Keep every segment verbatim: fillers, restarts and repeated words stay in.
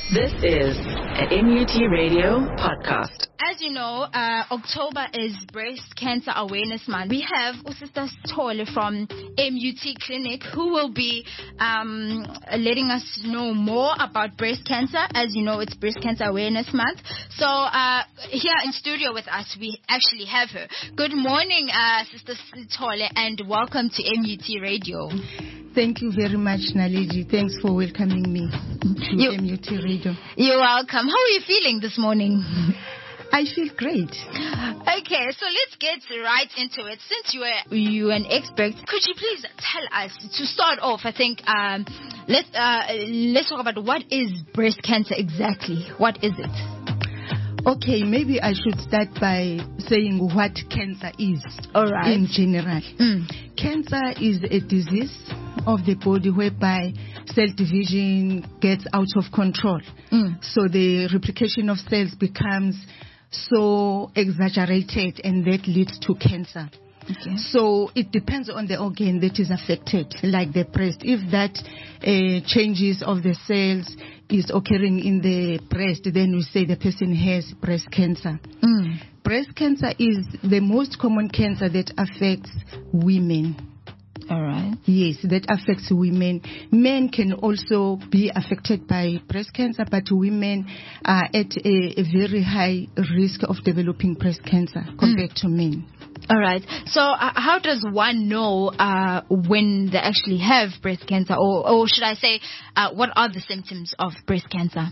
This is an M U T Radio podcast. As you know, uh, October is Breast Cancer Awareness Month. We have Sister Sithole from M U T Clinic who will be um, letting us know more about breast cancer. As you know, it's Breast Cancer Awareness Month. So uh, here in studio with us, we actually have her. Good morning, uh, Sister Sithole, and welcome to M U T Radio. Thank you very much, Naledi. Thanks for welcoming me to you, M U T Radio. You're welcome. How are you feeling this morning? I feel great. Okay, so let's get right into it. Since you are you an expert, could you please tell us, to start off, I think, um, let's, uh, let's talk about what is breast cancer exactly. What is it? Okay, maybe I should start by saying what cancer is. All right. In general. Mm. Cancer is a disease of the body whereby cell division gets out of control. Mm. So the replication of cells becomes so exaggerated, and that leads to cancer. Okay. So it depends on the organ that is affected, like the breast. If that uh, changes of the cells is occurring in the breast, then we say the person has breast cancer. Mm. Breast cancer is the most common cancer that affects women. All right. Yes, that affects women. Men can also be affected by breast cancer, but women are at a, a very high risk of developing breast cancer compared mm. to men. All right. So uh, how does one know uh, when they actually have breast cancer? Or, or should I say, uh, what are the symptoms of breast cancer?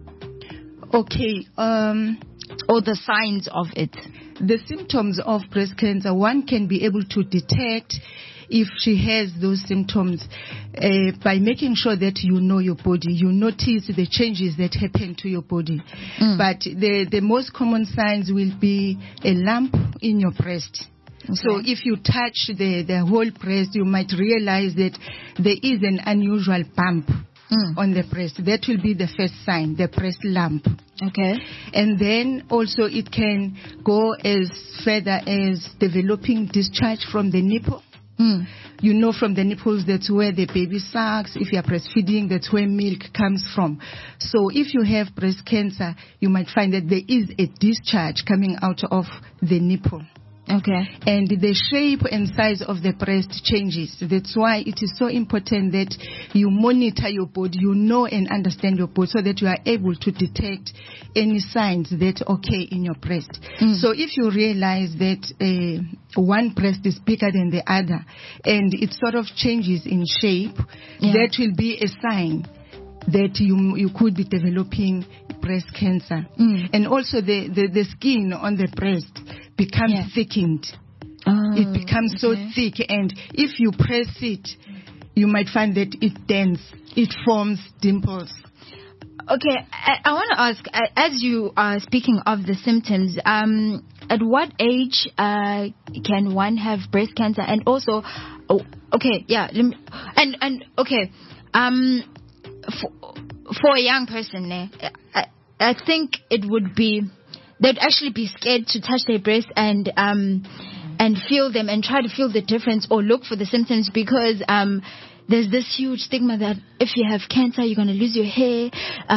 Okay. Um, or the signs of it? The symptoms of breast cancer, one can be able to detect if she has those symptoms uh, by making sure that you know your body, you notice the changes that happen to your body. Mm. But the, the most common signs will be a lump in your breast. Okay. So if you touch the, the whole breast, you might realize that there is an unusual bump mm. on the breast. That will be the first sign, the breast lump. Okay. And then also it can go as further as developing discharge from the nipple. Mm. You know, from the nipples, that's where the baby sucks. If you are breastfeeding, that's where milk comes from. So if you have breast cancer, you might find that there is a discharge coming out of the nipple. Okay. And the shape and size of the breast changes. That's why it is so important that you monitor your body, you know and understand your body, so that you are able to detect any signs that occur in your breast. Mm. So if you realize that uh, one breast is bigger than the other and it sort of changes in shape, yeah. that will be a sign that you you could be developing breast cancer. Mm. And also the, the, the skin on the breast becomes yeah. thickened. Oh, it becomes okay. so thick, and if you press it, you might find that it dents, it forms dimples. Okay, I, I want to ask, as you are speaking of the symptoms, um, at what age uh, can one have breast cancer? And also, oh, okay, yeah, let me, and and okay, um, for, for a young person, eh, I, I think it would be, they'd actually be scared to touch their breast and um and feel them and try to feel the difference or look for the symptoms, because um there's this huge stigma that if you have cancer, you're going to lose your hair,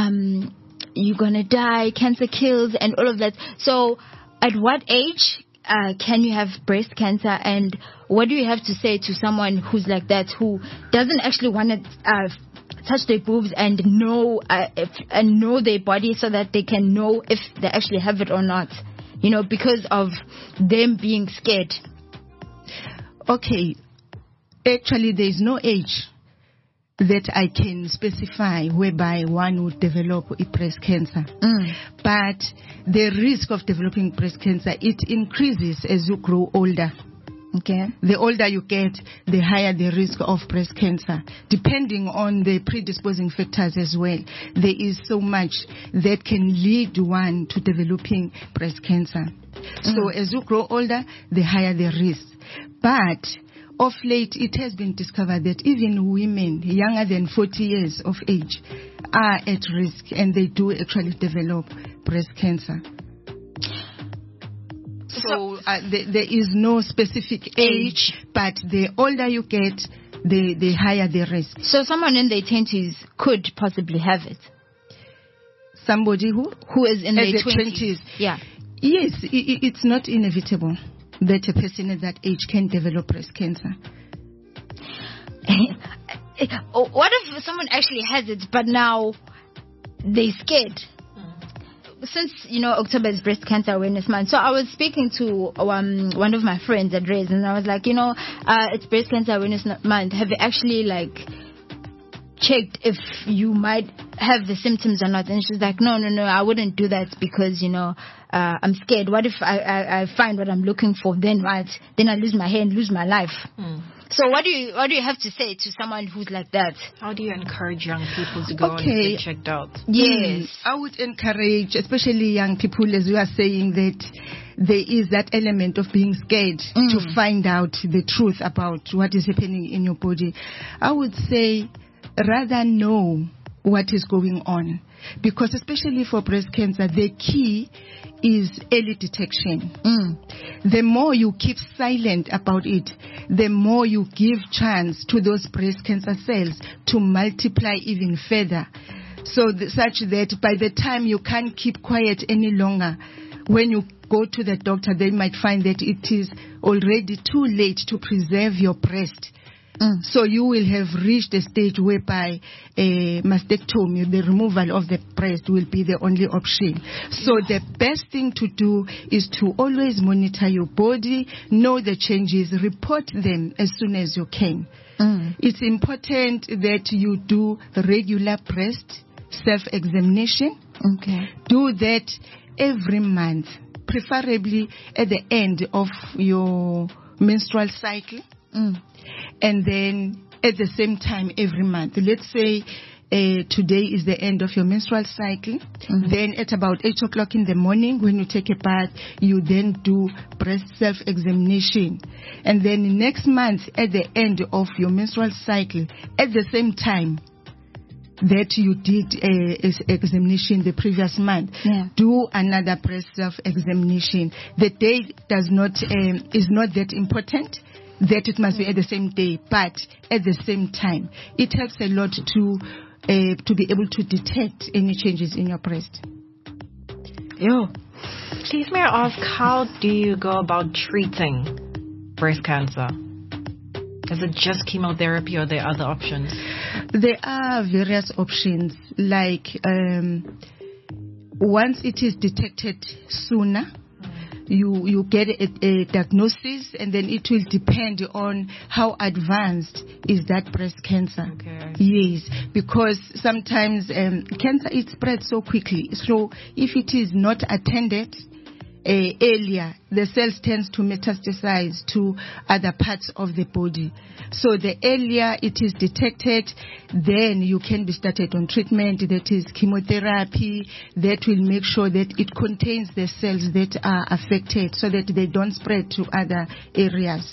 um you're going to die, cancer kills, and all of that. So at what age uh, can you have breast cancer, and what do you have to say to someone who's like that, who doesn't actually want to uh, touch their boobs and know uh, if, and know their body, so that they can know if they actually have it or not, you know, because of them being scared? Okay, actually there is no age that I can specify whereby one would develop a breast cancer. Mm. But the risk of developing breast cancer, it increases as you grow older. Okay. The older you get, the higher the risk of breast cancer, depending on the predisposing factors as well. There is so much that can lead one to developing breast cancer. Mm. So as you grow older, the higher the risk. But of late, it has been discovered that even women younger than forty years of age are at risk, and they do actually develop breast cancer. So uh, the, there is no specific age, but the older you get, the, the higher the risk. So someone in their twenties could possibly have it? somebody who who is in at their the twenties. Yeah. Yes, i i- it's not inevitable that a person at that age can develop breast cancer. What if someone actually has it, but now they're scared? Since, you know, October is Breast Cancer Awareness Month, so I was speaking to um, one of my friends at Ray's, and I was like, you know, uh, it's Breast Cancer Awareness Month. Have you actually, like, checked if you might have the symptoms or not? And she's like, no, no, no, I wouldn't do that because, you know, uh, I'm scared. What if I, I, I find what I'm looking for? Then what? Then I lose my hair and lose my life. Mm. So what do you what do you have to say to someone who's like that? How do you encourage young people to go Okay. and get checked out? Yes, I would encourage, especially young people, as we are saying, that there is that element of being scared Mm. to find out the truth about what is happening in your body. I would say rather know what is going on, because especially for breast cancer, the key is early detection. Mm. The more you keep silent about it, the more you give chance to those breast cancer cells to multiply even further, so th- such that by the time you can't keep quiet any longer, when you go to the doctor, they might find that it is already too late to preserve your breast. Mm. So you will have reached a stage whereby a mastectomy, the removal of the breast, will be the only option. So the best thing to do is to always monitor your body, know the changes, report them as soon as you can. Mm. It's important that you do regular breast self-examination. Okay. Do that every month, preferably at the end of your menstrual cycle. Mm. And then at the same time every month. Let's say uh, today is the end of your menstrual cycle. Mm-hmm. Then at about eight o'clock in the morning, when you take a bath, you then do breast self-examination. And then next month at the end of your menstrual cycle, at the same time that you did a, a examination the previous month, yeah. do another breast self-examination. The date does not um, is not that important, that it must be at the same day, but at the same time. It helps a lot to uh, to be able to detect any changes in your breast. Yo. Please, may I ask, how do you go about treating breast cancer? Is it just chemotherapy or are there other options? There are various options, like um, once it is detected sooner, You you get a, a diagnosis, and then it will depend on how advanced is that breast cancer. Okay. Yes, because sometimes um, cancer it spreads so quickly. So if it is not attended uh, earlier, the cells tends to metastasize to other parts of the body. So the earlier it is detected, then you can be started on treatment, that is chemotherapy, that will make sure that it contains the cells that are affected so that they don't spread to other areas.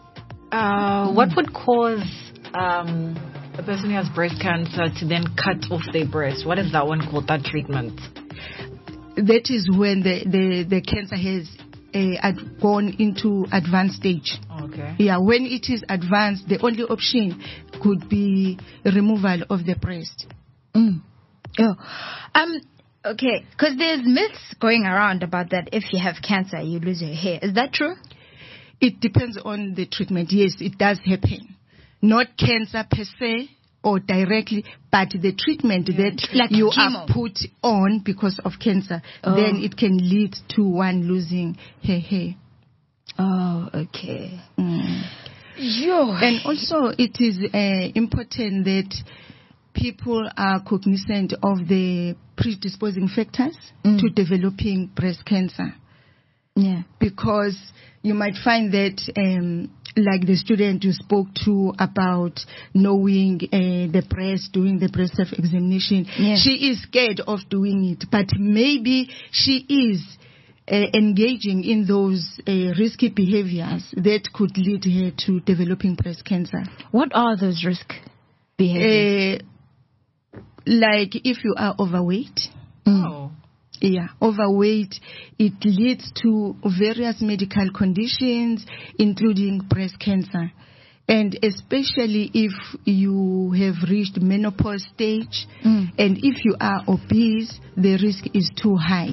Uh, what would cause um, a person who has breast cancer to then cut off their breast? What is that one called, that treatment? That is when the, the, the cancer has uh, ad- gone into advanced stage. Okay. Yeah, when it is advanced, the only option could be removal of the breast. Mm. Oh. Um. Okay, because there's myths going around about that if you have cancer, you lose your hair. Is that true? It depends on the treatment. Yes, it does happen. Not cancer per se, or directly, but the treatment yeah. that like you chemo. are put on because of cancer, oh. then it can lead to one losing her hair. Oh, okay. Mm. Yo. And also, it is uh, important that people are cognizant of the predisposing factors mm. to developing breast cancer. Yeah. Because you might find that, um, like the student you spoke to about knowing uh, the breast, doing the breast self-examination, yeah. she is scared of doing it, but maybe she is uh, engaging in those uh, risky behaviors that could lead her to developing breast cancer. What are those risk behaviors? Uh, like if you are overweight. Mm. Oh. Yeah, overweight, it leads to various medical conditions, including breast cancer. And especially if you have reached menopause stage, Mm. and if you are obese, the risk is too high.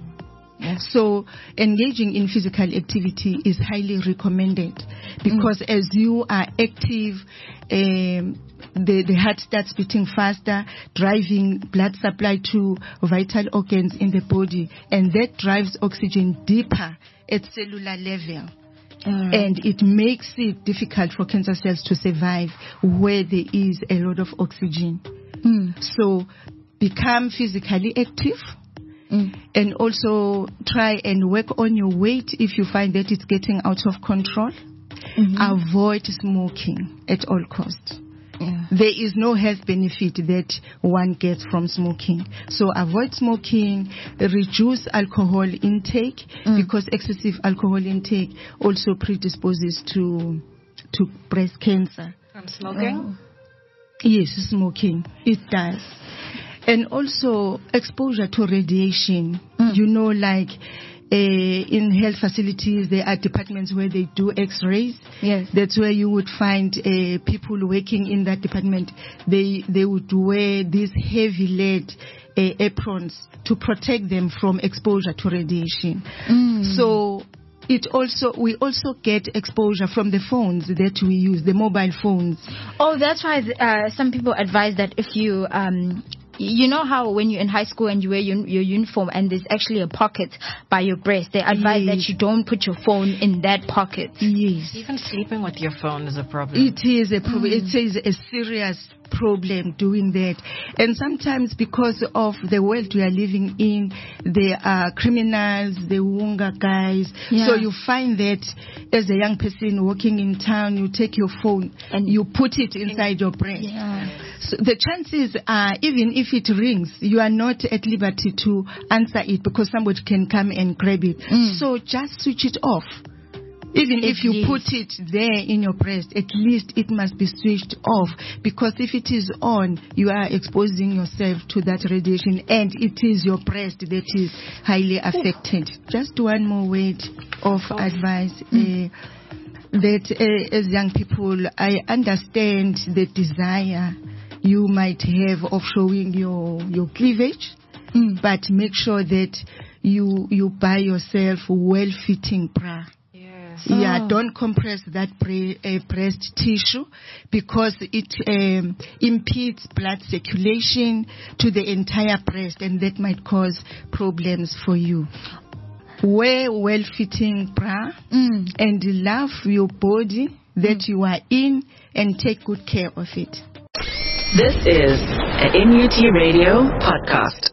Yes. So engaging in physical activity is highly recommended, because as you are active, um, the, the heart starts beating faster, driving blood supply to vital organs in the body, and that drives oxygen deeper at cellular level. Mm. And it makes it difficult for cancer cells to survive where there is a lot of oxygen. Mm. So become physically active. Mm. And also try and work on your weight if you find that it's getting out of control. Mhm. Avoid smoking at all costs. Yeah. There is no health benefit that one gets from smoking. So avoid smoking, reduce alcohol intake, Mm. because excessive alcohol intake also predisposes to to breast cancer. From smoking? Yes, smoking. It does. And also exposure to radiation. Mm. You know, like uh, in health facilities, there are departments where they do x-rays. Yes. That's where you would find uh, people working in that department. They they would wear these heavy lead uh, aprons to protect them from exposure to radiation. Mm. So it also we also get exposure from the phones that we use, the mobile phones. Oh, that's why uh, some people advise that if you, um, you know how when you're in high school and you wear your, your uniform and there's actually a pocket by your breast, they advise Yes. that you don't put your phone in that pocket. Yes. Even sleeping with your phone is a problem. It is a problem. It is a serious problem doing that. And sometimes because of the world we are living in, there are criminals, the Wunga guys. Yeah. So you find that as a young person walking in town, you take your phone and you put it inside your breast. Yeah. So the chances are, even if it rings, you are not at liberty to answer it because somebody can come and grab it. Mm. So just switch it off. Even At if you least. put it there in your breast, at least it must be switched off, because if it is on, you are exposing yourself to that radiation, and it is your breast that is highly affected. Just one more word of advice. Mm. Uh, that uh, as young people, I understand the desire you might have of showing your, your cleavage, Mm. but make sure that you you buy yourself well-fitting bra. Yes. Yeah, Oh. don't compress that bre- uh, breast tissue, because it um, impedes blood circulation to the entire breast, and that might cause problems for you. Wear well-fitting bra Mm. and love your body that you are in, and take good care of it. This is an N U T Radio podcast.